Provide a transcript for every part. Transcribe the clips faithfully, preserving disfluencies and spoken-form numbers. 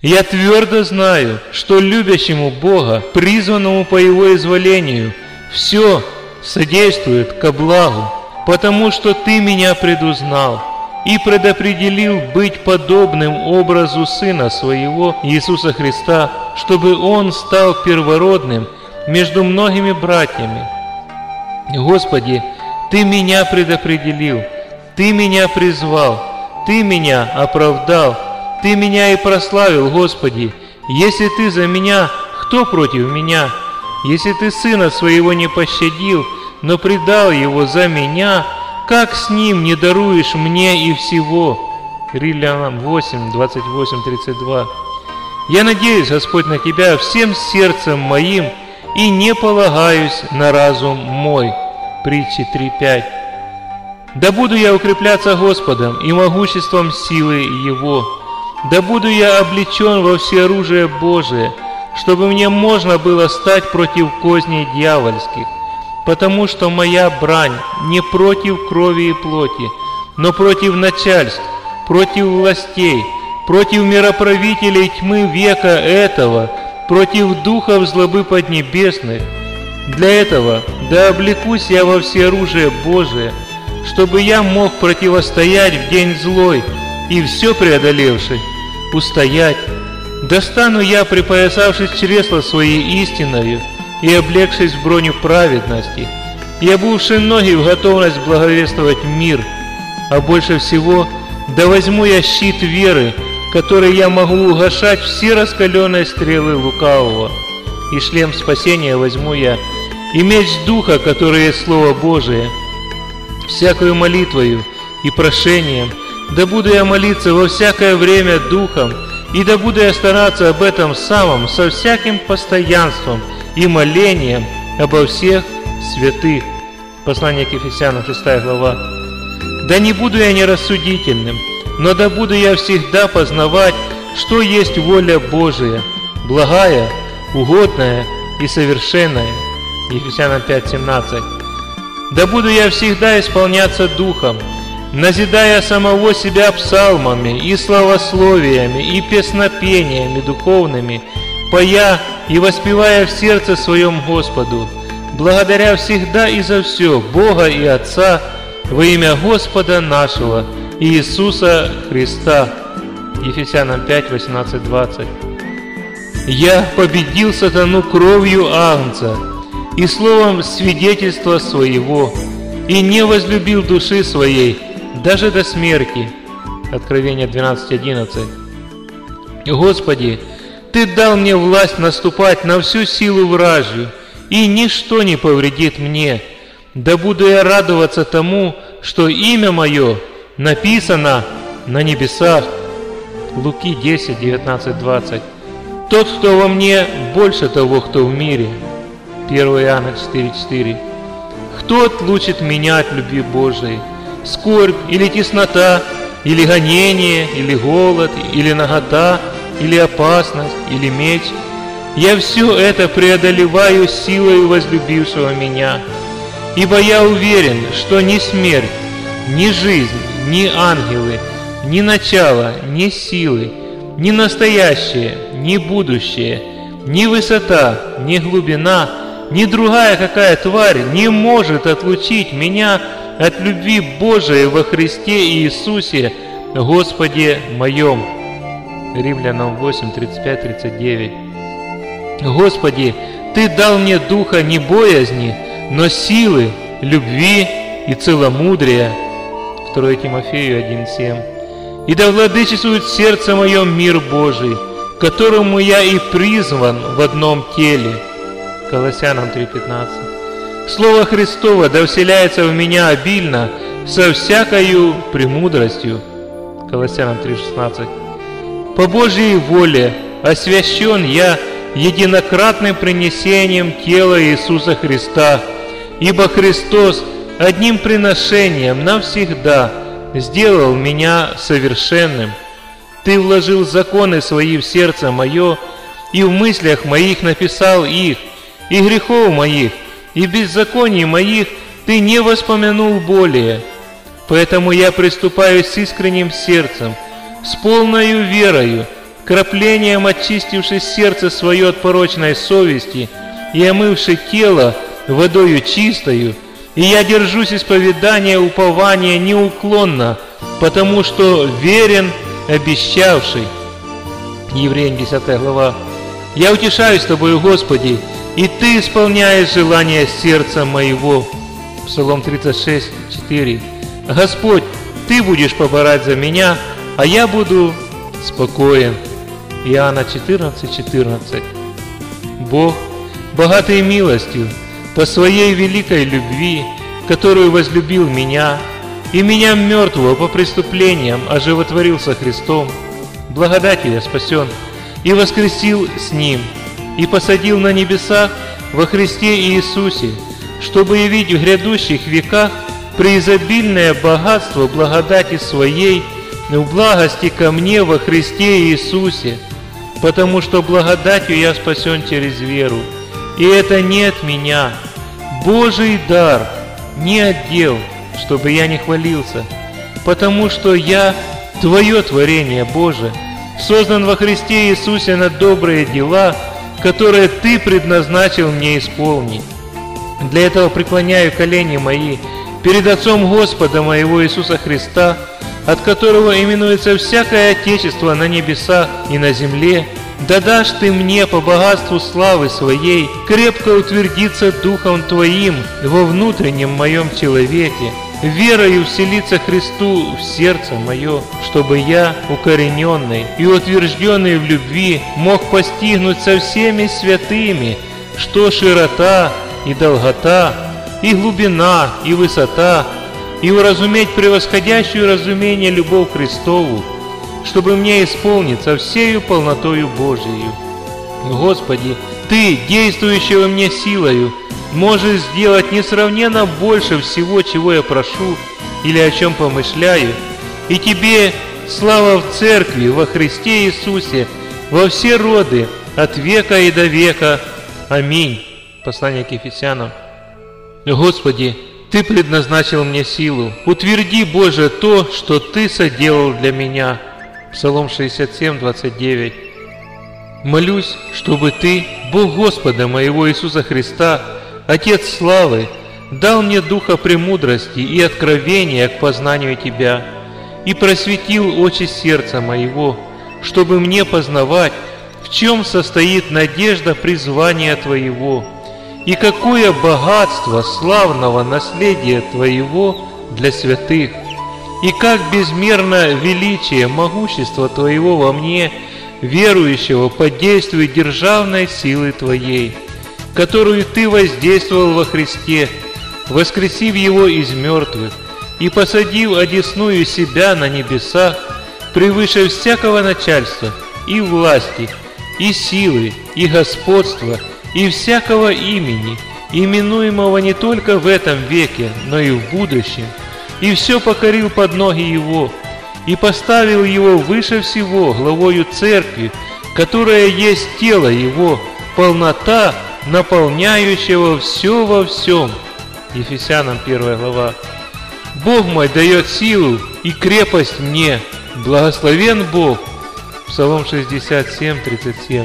Я твердо знаю, что любящему Бога, призванному по Его изволению, все содействует ко благу, потому что Ты меня предузнал и предопределил быть подобным образу Сына Своего, Иисуса Христа, чтобы Он стал первородным между многими братьями. Господи, Ты меня предопределил, Ты меня призвал, Ты меня оправдал, Ты меня и прославил, Господи. Если Ты за меня, кто против меня? Если Ты Сына Своего не пощадил, но предал Его за меня, как с Ним не даруешь мне и всего? Римлянам восемь, двадцать восемь, тридцать два. Я надеюсь, Господь, на Тебя всем сердцем моим и не полагаюсь на разум мой. Притчи три пять. Да буду я укрепляться Господом и могуществом силы Его. Да буду я облечен во всеоружие Божие, чтобы мне можно было стать против козней дьявольских. Потому что моя брань не против крови и плоти, но против начальств, против властей, против мироправителей тьмы века этого, против духов злобы поднебесных. Для этого да облекусь я во всеоружие Божие, чтобы я мог противостоять в день злой и все преодолевший, устоять. Достану я, припоясавшись чресла своей истиною и облегшись в броню праведности, и обувши ноги в готовность благовествовать мир, а больше всего да возьму я щит веры, который я могу угашать все раскаленные стрелы лукавого, и шлем спасения возьму я, и меч Духа, который есть Слово Божие. Всякою молитвою и прошением да буду я молиться во всякое время Духом, и да буду я стараться об этом самом со всяким постоянством и молением обо всех святых. Послание к Ефесянам, шестая глава. Да не буду я нерассудительным, но да буду я всегда познавать, что есть воля Божия, благая, угодная и совершенная. Ефесянам пять семнадцать. Да буду я всегда исполняться Духом, назидая самого себя псалмами и славословиями и песнопениями духовными, поя и воспевая в сердце своем Господу, благодаря всегда и за все Бога и Отца во имя Господа нашего Иисуса Христа. Ефесянам пять восемнадцать двадцать. Я победил сатану кровью Агнца и словом свидетельства своего, и не возлюбил души своей даже до смерти. Откровение двенадцать одиннадцать. Господи, Ты дал мне власть наступать на всю силу вражью, и ничто не повредит мне. Да буду я радоваться тому, что имя мое написано на небесах. Луки десять девятнадцать двадцать. Тот, кто во мне, больше того, кто в мире. первое Иоанна четыре четыре. Кто отлучит меня от любви Божией? Скорбь или теснота, или гонение, или голод, или нагота, или опасность, или меч? Я все это преодолеваю силой возлюбившего меня. Ибо я уверен, что ни смерть, ни жизнь, ни ангелы, ни начало, ни силы, ни настоящее, ни будущее, ни высота, ни глубина, ни другая какая тварь не может отлучить меня от любви Божией во Христе Иисусе, Господе моем. Римлянам восемь тридцать пять тридцать девять. Господи, Ты дал мне духа не боязни, но силы, любви и целомудрия. второе Тимофею один семь. И да владычествует в сердце моем мир Божий, которому я и призван в одном теле. Колоссянам три пятнадцать. Слово Христово да вселяется в меня обильно со всякою премудростью. Колоссянам три шестнадцать. По Божьей воле освящен я единократным принесением тела Иисуса Христа, ибо Христос одним приношением навсегда сделал меня совершенным. Ты вложил законы свои в сердце мое, и в мыслях моих написал их, и грехов моих, и беззаконий моих Ты не воспомянул более. Поэтому я приступаю с искренним сердцем, с полною верою, краплением очистивши сердце свое от порочной совести и омывши тело водою чистою, и я держусь исповедания упования неуклонно, потому что верен обещавший». Евреям десятая глава. «Я утешаюсь Тобою, Господи, и Ты исполняешь желание сердца моего». Псалом тридцать шесть, четыре. «Господь, Ты будешь поборать за меня, а я буду спокоен». Иоанна четырнадцать, четырнадцать. Бог, богатый милостью, по Своей великой любви, которую возлюбил меня, и меня мертвого по преступлениям оживотворил со Христом, благодатью я спасен, и воскресил с Ним, и посадил на небесах во Христе Иисусе, чтобы явить в грядущих веках преизобильное богатство благодати Своей в благости ко мне во Христе Иисусе, потому что благодатью я спасен через веру, и это не от меня, Божий дар, не от дел, чтобы я не хвалился, потому что я Твое творение, Боже, создан во Христе Иисусе на добрые дела, которые Ты предназначил мне исполнить. Для этого преклоняю колени мои перед Отцом Господа моего Иисуса Христа, от которого именуется всякое Отечество на небесах и на земле. Да дашь Ты мне по богатству славы Своей крепко утвердиться Духом Твоим во внутреннем моем человеке, верою вселиться Христу в сердце мое, чтобы я, укорененный и утвержденный в любви, мог постигнуть со всеми святыми, что широта и долгота, и глубина, и высота, и уразуметь превосходящую разумение любовь Христову, чтобы мне исполниться всею полнотою Божией. Господи, Ты, действующий во мне силою, можешь сделать несравненно больше всего, чего я прошу или о чем помышляю, и Тебе слава в Церкви во Христе Иисусе во все роды, от века и до века. Аминь. Послание к Ефесянам. Господи, Ты предназначил мне силу. Утверди, Боже, то, что Ты соделал для меня. Псалом шестьдесят семь, двадцать девять. Молюсь, чтобы Ты, Бог Господа моего Иисуса Христа, Отец славы, дал мне духа премудрости и откровения к познанию Тебя, и просветил очи сердца моего, чтобы мне познавать, в чем состоит надежда призвания Твоего, и какое богатство славного наследия Твоего для святых, и как безмерно величие могущества Твоего во мне, верующего по действию державной силы Твоей, которую Ты воздействовал во Христе, воскресив Его из мертвых и посадив одесную себя на небесах, превыше всякого начальства и власти, и силы, и господства, и всякого имени, именуемого не только в этом веке, но и в будущем, и все покорил под ноги Его, и поставил Его выше всего главою Церкви, которая есть тело Его, полнота, наполняющего все во всем. Ефесянам первая глава. Бог мой дает силу и крепость мне, благословен Бог. Псалом шестьдесят семь, тридцать семь.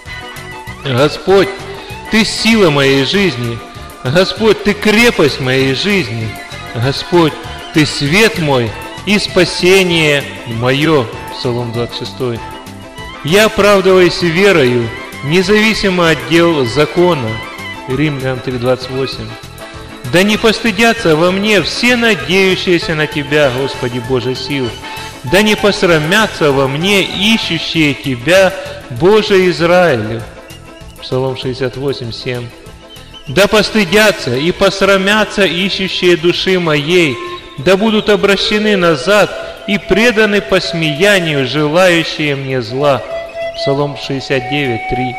Господь, Ты сила моей жизни, Господь, Ты крепость моей жизни, Господь, Ты свет мой и спасение мое. Псалом двадцать шесть. Я оправдываюсь верою, независимо от дел закона. Римлянам три, двадцать восемь. Да не постыдятся во мне все надеющиеся на Тебя, Господи Боже сил. Да не посрамятся во мне ищущие Тебя, Боже Израилю. Псалом шестьдесят восемь, семь. Да постыдятся и посрамятся ищущие души моей, да будут обращены назад и преданы посмеянию желающие мне зла. Псалом шестьдесят девять, три.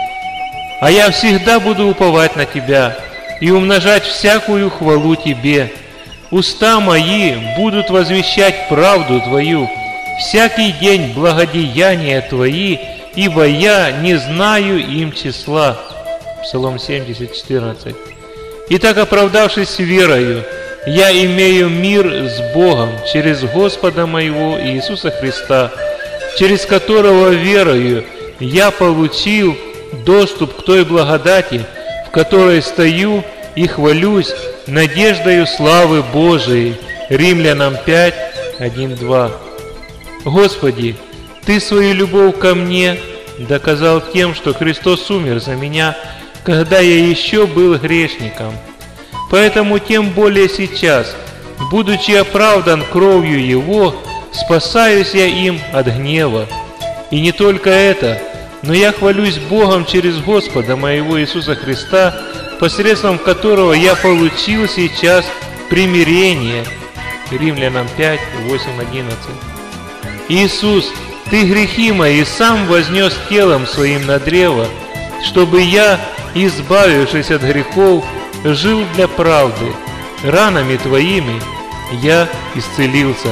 А я всегда буду уповать на Тебя и умножать всякую хвалу Тебе. Уста мои будут возвещать правду Твою, всякий день благодеяния Твои, ибо я не знаю им числа. Псалом семьдесят, четырнадцать. Итак, оправдавшись верою, я имею мир с Богом через Господа моего Иисуса Христа, через которого верою я получил доступ к той благодати, в которой стою и хвалюсь надеждою славы Божией. Римлянам пять, один, два. Господи, Ты свою любовь ко мне доказал тем, что Христос умер за меня, когда я еще был грешником. Поэтому тем более сейчас, будучи оправдан кровью Его, спасаюсь я им от гнева. И не только это, но я хвалюсь Богом через Господа моего Иисуса Христа, посредством которого я получил сейчас примирение. Римлянам пять, восемь, одиннадцать. Иисус, Ты грехи мои сам вознес телом Своим на древо, чтобы я, избавившись от грехов, жил для правды. Ранами Твоими я исцелился.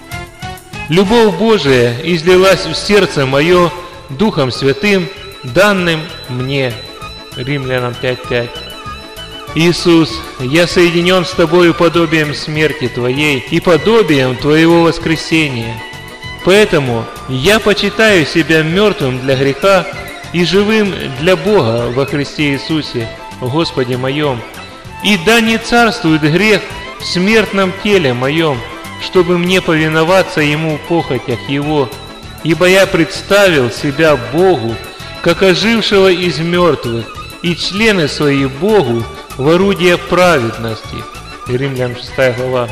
Любовь Божия излилась в сердце мое Духом Святым, данным мне. Римлянам пять, пять. Иисус, я соединен с Тобою подобием смерти Твоей и подобием Твоего воскресения. Поэтому я почитаю себя мертвым для греха и живым для Бога во Христе Иисусе, Господе моем. И да не царствует грех в смертном теле моем, чтобы мне повиноваться Ему в похотях Его, ибо я представил себя Богу, как ожившего из мертвых, и члены свои Богу в орудие праведности. Римлянам шестая глава.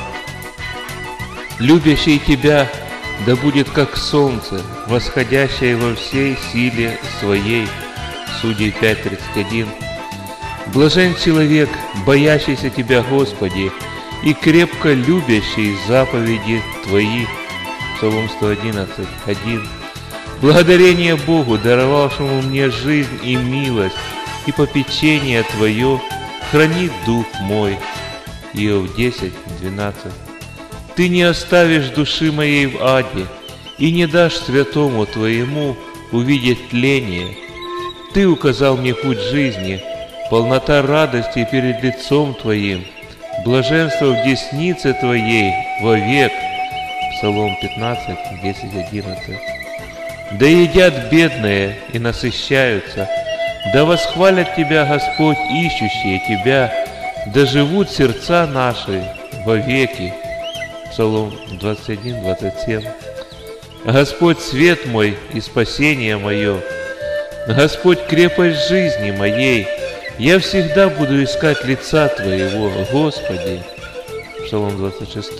Любящий Тебя да будет как солнце, восходящее во всей силе своей. Судей пять, тридцать один. Блажен человек, боящийся Тебя, Господи, и крепко любящий заповеди Твои. Псалом сто одиннадцать, один. Благодарение Богу, даровавшему мне жизнь и милость, и попечение Твое хранит дух мой. Иов десять, двенадцать. Ты не оставишь души моей в аде, и не дашь святому Твоему увидеть тление. Ты указал мне путь жизни, полнота радости перед лицом Твоим, блаженство в деснице Твоей вовек. Псалом пятнадцать, десять, одиннадцать. Да едят бедные и насыщаются, да восхвалят Тебя, Господь, ищущие Тебя, да живут сердца наши вовеки. Псалом двадцать один, двадцать семь. Господь свет мой и спасение мое, Господь крепость жизни моей, я всегда буду искать лица Твоего, Господи. Псалом двадцать шесть.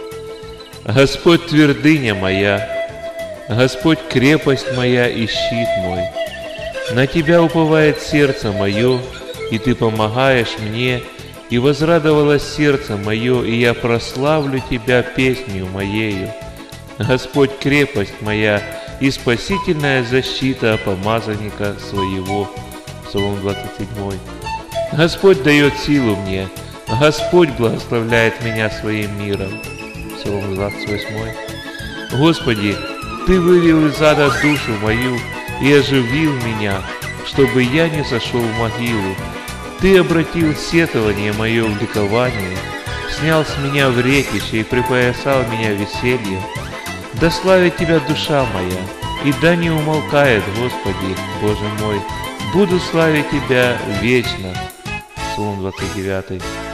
Господь твердыня моя, Господь крепость моя и щит мой. На Тебя уповает сердце мое, и Ты помогаешь мне, и возрадовалось сердце мое, и я прославлю Тебя песнью моею. Господь крепость моя и спасительная защита помазанника своего. Псалом двадцать семь. Господь дает силу мне, Господь благословляет меня своим миром. Псалом двадцать восемь. Господи, Ты вывел из ада душу мою и оживил меня, чтобы я не сошел в могилу. Ты обратил сетование мое в ликование, снял с меня вретище и припоясал меня весельем. Да славит Тебя душа моя, и да не умолкает, Господи, Боже мой, буду славить Тебя вечно. Псалом двадцать девять.